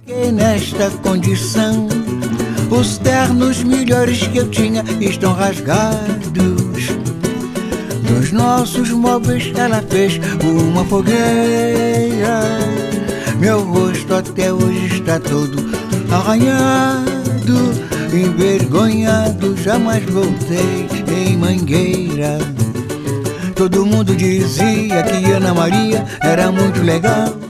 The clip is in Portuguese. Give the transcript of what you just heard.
E nesta condição, os ternos melhores que eu tinha estão rasgados. Nos nossos móveis ela fez uma fogueira. Meu rosto até hoje está todo arranhado, envergonhado, jamais voltei em Mangueira. Todo mundo dizia que Ana Maria era muito legal.